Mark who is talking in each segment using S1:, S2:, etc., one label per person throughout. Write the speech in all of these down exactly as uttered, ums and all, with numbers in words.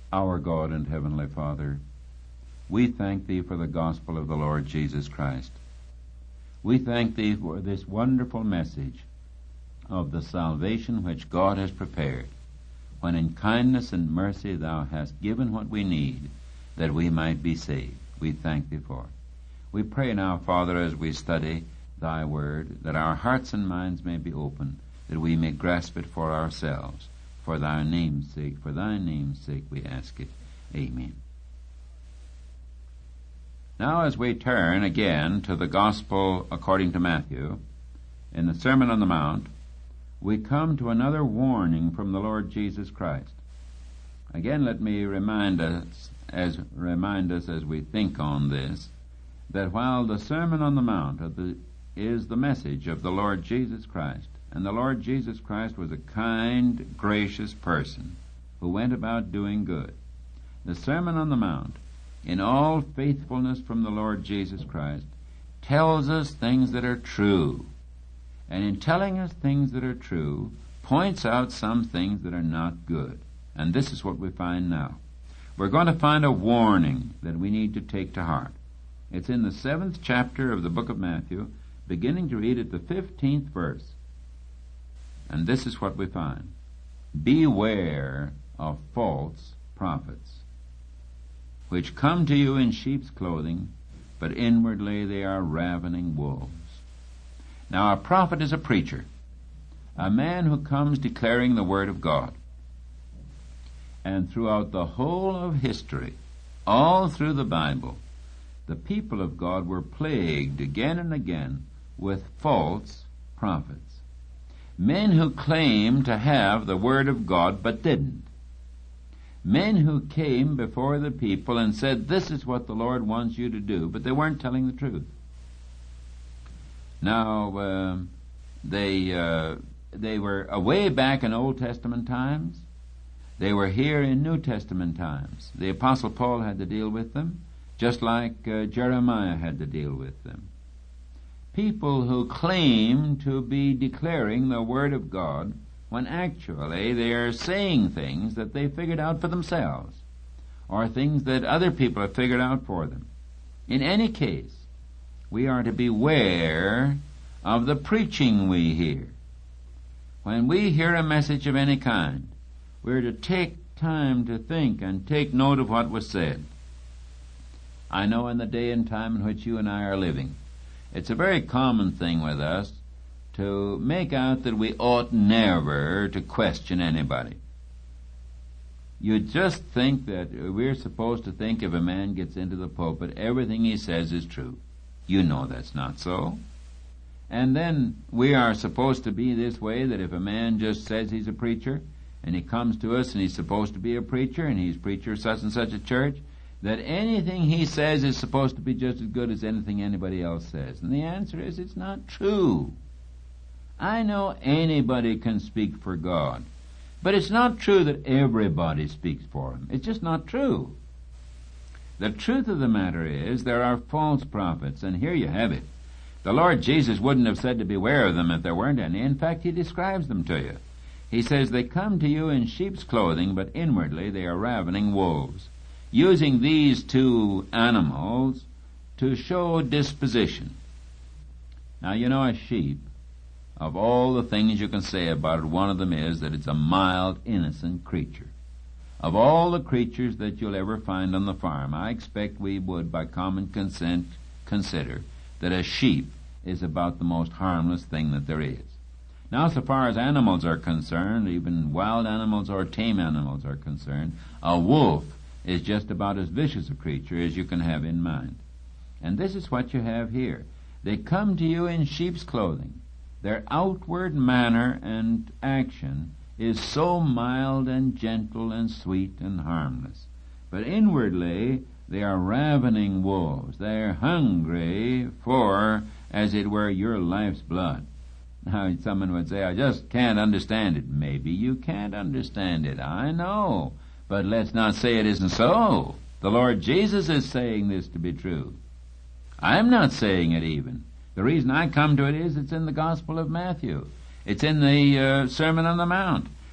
S1: Our God and Heavenly Father, we thank Thee for the gospel of the Lord Jesus Christ. We thank Thee for this wonderful message of the salvation which God has prepared, when in kindness and mercy Thou hast given what we need, that we might be saved. We thank Thee for it. We pray now, Father, as we study Thy word, that our hearts and minds may be open, that we may grasp it for ourselves. For Thy name's sake, for Thy name's sake we ask it. Amen. Now as we turn again to the Gospel according to Matthew, in the Sermon on the Mount, we come to another warning from the Lord Jesus Christ. Again, let me remind us, as remind us as we think on this, that while the Sermon on the Mount of the, is the message of the Lord Jesus Christ, and the Lord Jesus Christ was a kind, gracious person who went about doing good, the Sermon on the Mount, in all faithfulness from the Lord Jesus Christ, tells us things that are true. And in telling us things that are true, points out some things that are not good. And this is what we find now. We're going to find a warning that we need to take to heart. It's in the seventh chapter of the book of Matthew, beginning to read at the fifteenth verse. And this is what we find. Beware of false prophets, which come to you in sheep's clothing, but inwardly they are ravening wolves. Now a prophet is a preacher, a man who comes declaring the word of God. And throughout the whole of history, all through the Bible, the people of God were plagued again and again with false prophets. Men who claimed to have the Word of God but didn't. Men who came before the people and said, this is what the Lord wants you to do, but they weren't telling the truth. Now, uh, they uh, they were away back in Old Testament times. They were here in New Testament times. The Apostle Paul had to deal with them, just like uh, Jeremiah had to deal with them. People who claim to be declaring the Word of God when actually they are saying things that they figured out for themselves, or things that other people have figured out for them. In any case, we are to beware of the preaching we hear. When we hear a message of any kind, we are to take time to think and take note of what was said. I know in the day and time in which you and I are living, it's a very common thing with us to make out that we ought never to question anybody. You just think that we're supposed to think if a man gets into the pulpit, everything he says is true. You know that's not so. And then we are supposed to be this way, that if a man just says he's a preacher, and he comes to us and he's supposed to be a preacher, and he's preacher of such and such a church, that anything he says is supposed to be just as good as anything anybody else says. And the answer is, it's not true. I know anybody can speak for God, but it's not true that everybody speaks for him. It's just not true. The truth of the matter is, there are false prophets, and here you have it. The Lord Jesus wouldn't have said to beware of them if there weren't any. In fact, he describes them to you. He says, they come to you in sheep's clothing, but inwardly they are ravening wolves, using these two animals to show disposition. Now, you know, a sheep, of all the things you can say about it, one of them is that it's a mild, innocent creature. Of all the creatures that you'll ever find on the farm, I expect we would, by common consent, consider that a sheep is about the most harmless thing that there is. Now, so far as animals are concerned, even wild animals or tame animals are concerned, a wolf is just about as vicious a creature as you can have in mind. And this is what you have here. They come to you in sheep's clothing. Their outward manner and action is so mild and gentle and sweet and harmless. But inwardly, they are ravening wolves. They are hungry for, as it were, your life's blood. Now, someone would say, I just can't understand it. Maybe you can't understand it. I know. But let's not say it isn't so. The Lord Jesus is saying this to be true. I'm not saying it even. The reason I come to it is it's in the Gospel of Matthew. It's in the uh, Sermon on the Mount.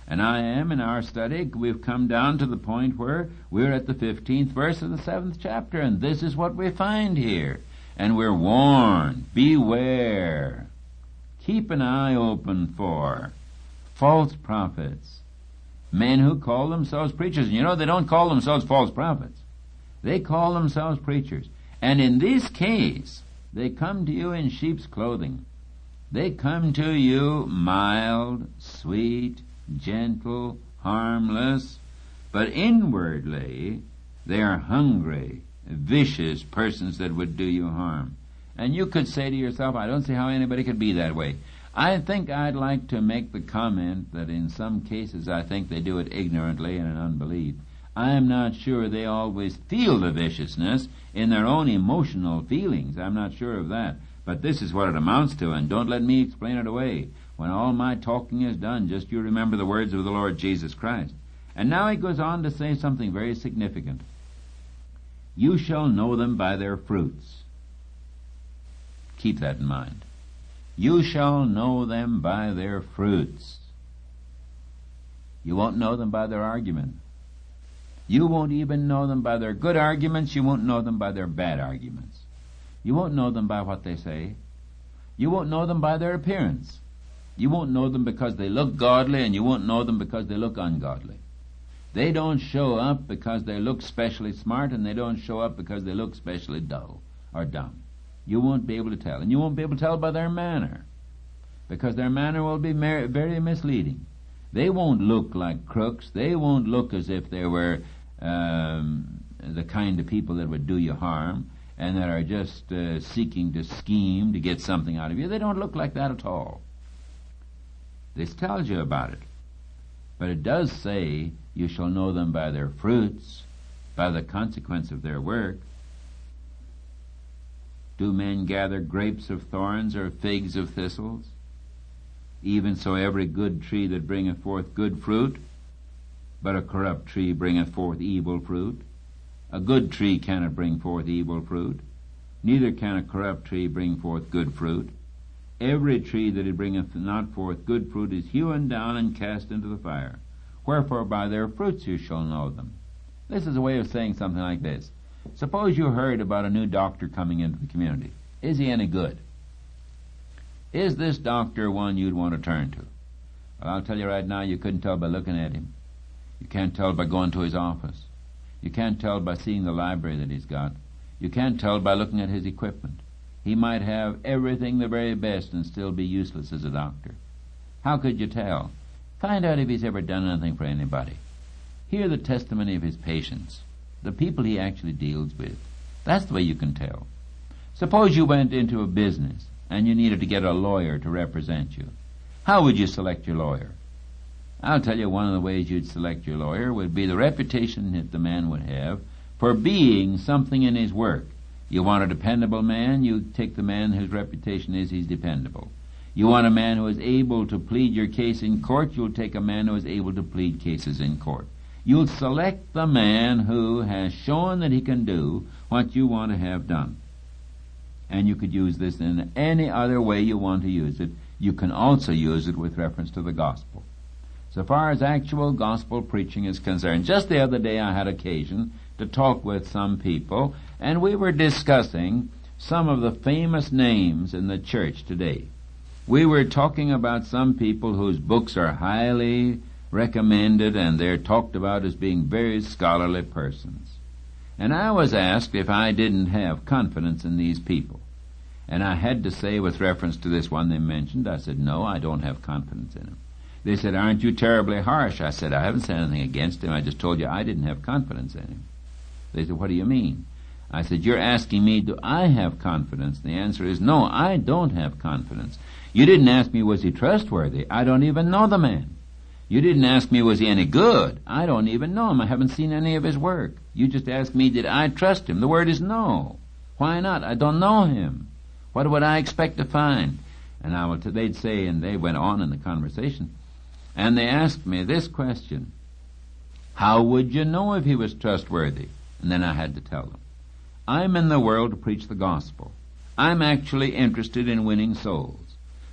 S1: And I am, in our study, we've come down to the point where we're at the fifteenth verse of the seventh chapter, and this is what we find here. And we're warned, beware. Keep an eye open for false prophets, men who call themselves preachers. And you know, they don't call themselves false prophets. They call themselves preachers. And in this case, they come to you in sheep's clothing. They come to you mild, sweet, gentle, harmless, but inwardly they are hungry, vicious persons that would do you harm. And you could say to yourself, I don't see how anybody could be that way. I think I'd like to make the comment that in some cases I think they do it ignorantly and in unbelief. I am not sure they always feel the viciousness in their own emotional feelings. I'm not sure of that. But this is what it amounts to, and don't let me explain it away. When all my talking is done, just you remember the words of the Lord Jesus Christ. And now he goes on to say something very significant. You shall know them by their fruits. Keep that in mind. You shall know them by their fruits. You won't know them by their argument. You won't even know them by their good arguments. You won't know them by their bad arguments. You won't know them by what they say. You won't know them by their appearance. You won't know them because they look godly, and you won't know them because they look ungodly. They don't show up because they look specially smart, and they don't show up because they look specially dull or dumb. You won't be able to tell. And you won't be able to tell by their manner, because their manner will be very misleading. They won't look like crooks. They won't look as if they were um, the kind of people that would do you harm and that are just uh, seeking to scheme to get something out of you. They don't look like that at all. This tells you about it. But it does say, you shall know them by their fruits, by the consequence of their work. Do men gather grapes of thorns or figs of thistles? Even so every good tree that bringeth forth good fruit, but a corrupt tree bringeth forth evil fruit. A good tree cannot bring forth evil fruit, neither can a corrupt tree bring forth good fruit. Every tree that it bringeth not forth good fruit is hewn down and cast into the fire. Wherefore by their fruits you shall know them. This is a way of saying something like this. Suppose you heard about a new doctor coming into the community. Is he any good? Is this doctor one you'd want to turn to? Well, I'll tell you right now, you couldn't tell by looking at him. You can't tell by going to his office. You can't tell by seeing the library that he's got. You can't tell by looking at his equipment. He might have everything the very best and still be useless as a doctor. How could you tell? Find out if he's ever done anything for anybody. Hear the testimony of his patients, the people he actually deals with. That's the way you can tell. Suppose you went into a business and you needed to get a lawyer to represent you. How would you select your lawyer? I'll tell you, one of the ways you'd select your lawyer would be the reputation that the man would have for being something in his work. You want a dependable man, you take the man whose reputation is he's dependable. You want a man who is able to plead your case in court, you'll take a man who is able to plead cases in court. You'll select the man who has shown that he can do what you want to have done. And you could use this in any other way you want to use it. You can also use it with reference to the gospel. So far as actual gospel preaching is concerned, just the other day I had occasion to talk with some people, and we were discussing some of the famous names in the church today. We were talking about some people whose books are highly recommended, and they're talked about as being very scholarly persons. And I was asked if I didn't have confidence in these people. And I had to say, with reference to this one they mentioned, I said, no, I don't have confidence in him. They said, aren't you terribly harsh? I said, I haven't said anything against him. I just told you I didn't have confidence in him. They said, what do you mean? I said, you're asking me, do I have confidence? The answer is, no, I don't have confidence. You didn't ask me, was he trustworthy? I don't even know the man. You didn't ask me, was he any good? I don't even know him. I haven't seen any of his work. You just asked me, did I trust him? The word is no. Why not? I don't know him. What would I expect to find? And I will t- they'd say, and they went on in the conversation, and they asked me this question: how would you know if he was trustworthy? And then I had to tell them, I'm in the world to preach the gospel. I'm actually interested in winning souls.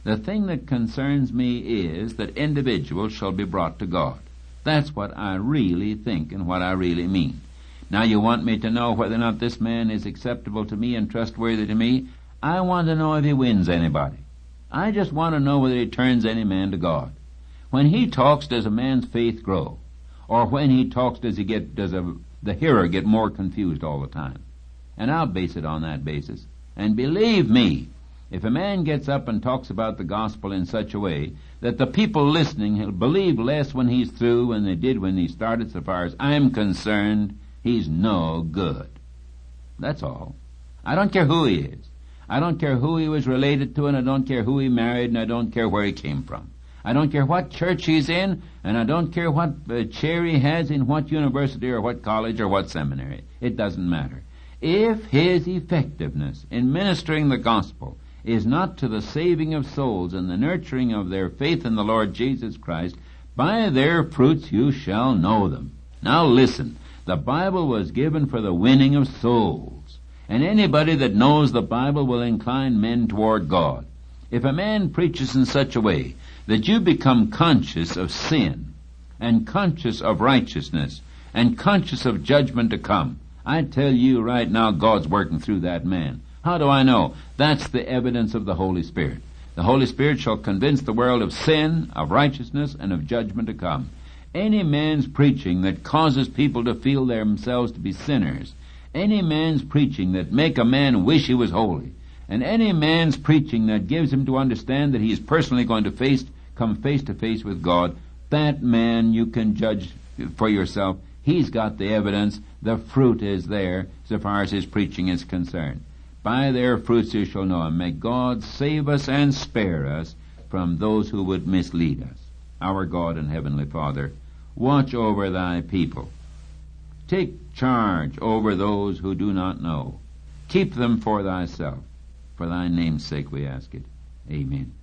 S1: The thing that concerns me is that individuals shall be brought to God. That's what I really think and what I really mean. Now you want me to know whether or not this man is acceptable to me and trustworthy to me? I want to know if he wins anybody. I just want to know whether he turns any man to God. When he talks, does a man's faith grow? Or when he talks, does he get, does a, the hearer get more confused all the time? And I'll base it on that basis. And believe me, if a man gets up and talks about the gospel in such a way that the people listening will believe less when he's through than they did when he started, so far as I'm concerned, he's no good. That's all. I don't care who he is. I don't care who he was related to, and I don't care who he married, and I don't care where he came from. I don't care what church he's in, and I don't care what uh, chair he has in what university or what college or what seminary. It doesn't matter. If his effectiveness in ministering the gospel is not to the saving of souls and the nurturing of their faith in the Lord Jesus Christ, by their fruits you shall know them. Now listen, the Bible was given for the winning of souls. And anybody that knows the Bible will incline men toward God. If a man preaches in such a way that you become conscious of sin and conscious of righteousness and conscious of judgment to come, I tell you right now God's working through that man. How do I know? That's the evidence of the Holy Spirit. The Holy Spirit shall convince the world of sin, of righteousness, and of judgment to come. Any man's preaching that causes people to feel themselves to be sinners, any man's preaching that make a man wish he was holy, and any man's preaching that gives him to understand that he is personally going to face, come face to face with God, that man you can judge for yourself. He's got the evidence. The fruit is there so far as his preaching is concerned. By their fruits you shall know them. May God save us and spare us from those who would mislead us. Our God and Heavenly Father, watch over thy people. Take charge over those who do not know. Keep them for thyself. For thy name's sake we ask it. Amen.